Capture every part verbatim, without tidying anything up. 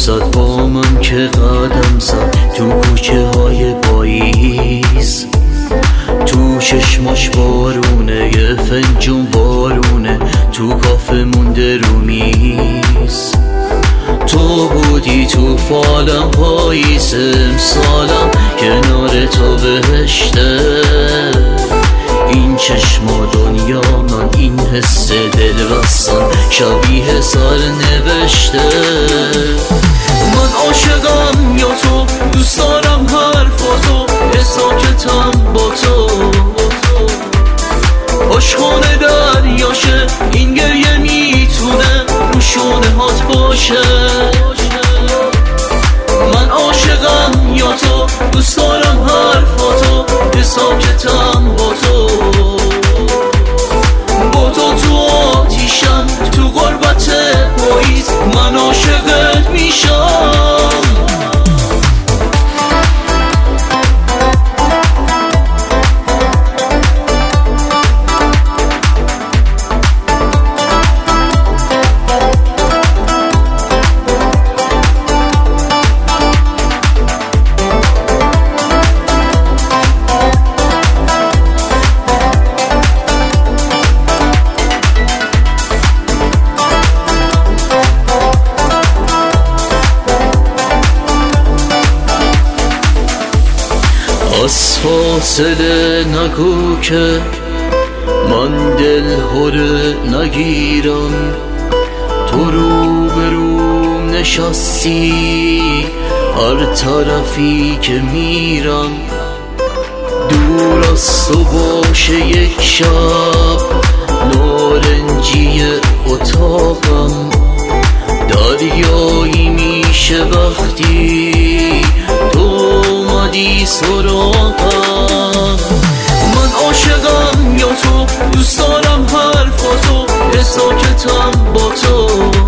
زد با من که قدم زد تو کوچه های پاییز، تو چشماش بارونه یه فنجون بارونه، تو کافه مونده رو میز. تو بودی تو فالم پاییز امسالم، کنار تو بهشته. این چشما دنیا من، این حس دل بستن شبیه سال نوشته. من عاشقم یا تو، دوست دارم حرفاتو، ساکتم با تو. عشقانه دریاشه این گریه، میتونه رو شونه هات باشه. من عاشقم یا تو، دوست دارم حرفاتو، ساکتم با تو. با تو تو آتیشم، تو غربت پاییز من عاشقت میشم. از فاصله نگو که من دل هره نگیرم، تو رو بروم نشستی هر طرفی که میرم. دور از تو باشه یک شب نارنجی اتاقم، دریایی میشه وقتی تو اومدی سراغم. من عاشقم یا تو، دوست دارم حرفاتو، ساکتم با تو.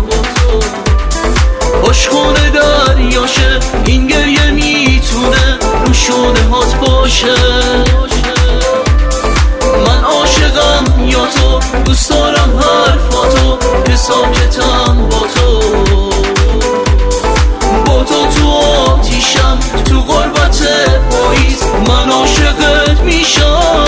عشقانه دریاشه این گریه، میتونه رو شونه هات باشه. من عاشقم یا تو، دوست دارم حرفاتو، ساکتم با تو. با تو تو آتیشم، تو غربت پاییز من عاشقت میشم.